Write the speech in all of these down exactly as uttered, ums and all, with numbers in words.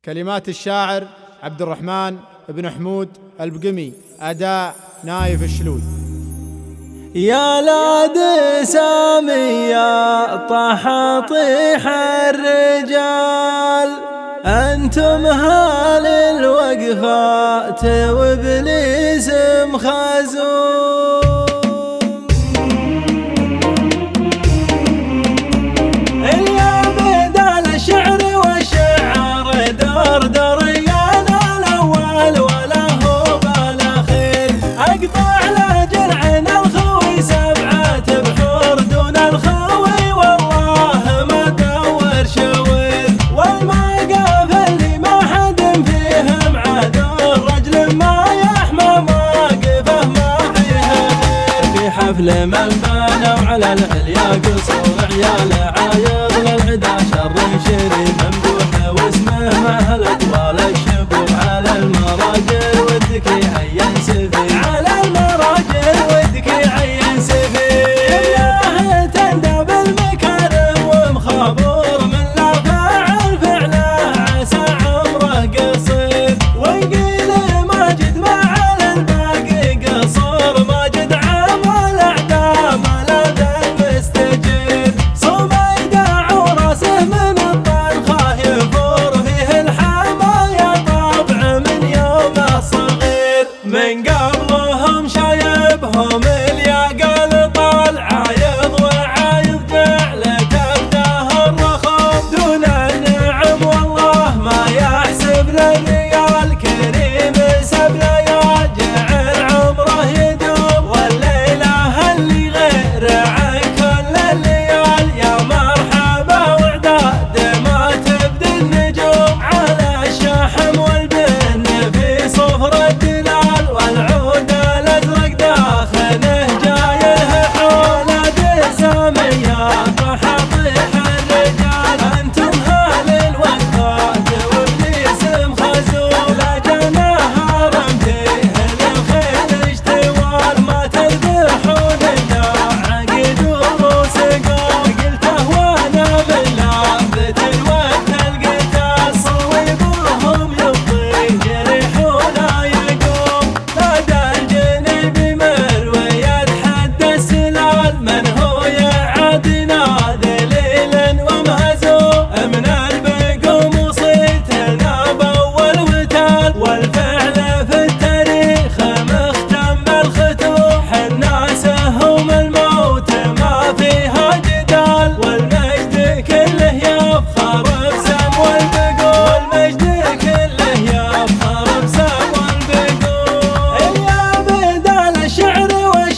كلمات الشاعر عبد الرحمن بن حمود البقمي، أداء نايف الشلول. يا لاد سامي يا طحاطيح الرجال، أنتم هال الوقفات وإبليس مخزون. حفل من بانوا على العليا قصور عيال عايض للعدا شر شري ممدوح واسمه مع الاطوال الشبوب على المراجل ودك عين سفي على المراجل ودك عين سفي. الله تندى بالمكارم ومخابور من لا فاعل فعله عسى عمره قصير، وانقيل ماجد مع الباقي قصور ماجد من قبلهم شايبهم الياقل طال عايض وعايض جعلك الدهر رخم دون النعم والله ما يحسب للريال كريم سبله يا جعل عمره يدوم، والليله اللي غير عن كل الليال يا مرحبا وعداد ما تبدي النجوم على الشحم والبن في صفر الدلال والعود الازرق داخله جايله حوله سامي يا طحاطيح الرجال، انتم هال الوقفات وابليس مخزون لا جناها رمتيه للخيل اشتوال ما تذبحون الا عقد وروس قوم. قلته وانا بالله بت الوقت القتال صويبهم يبطي جريح ولا يقوم، نادى الجنيب مروي يتحدى السلال من هو يعادنا ذليل ومهزوم من البقوم وصيتنا باول وتال، والفعل في التاريخ مختم بالختوم حنا سهم الموت ما فيها جدال، والمجد كله يفخر بسم والبقوم، والمجد كله يفخر بسم والبقوم. يا بدال الشعر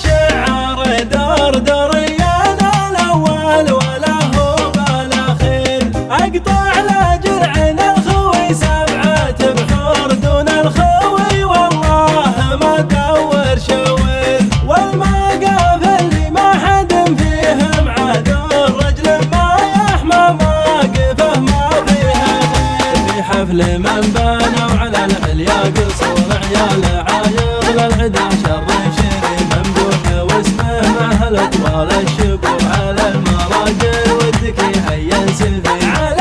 والشعر دردر يانا الاول ولا هو بالاخير، اقطع لجرعنا الخوي سبعة بحور دون الخوي والله ما دور شوير، والموقف اللي ما حد فيهم عدو الرجل ما يحمى موقفه ما فيها غير. في حفل من بانوا على العليا قصور عيال عايض للعدا شر شري ممدوح واسمه مع الاطوال الشبوب على المراجل ودك عين سفي.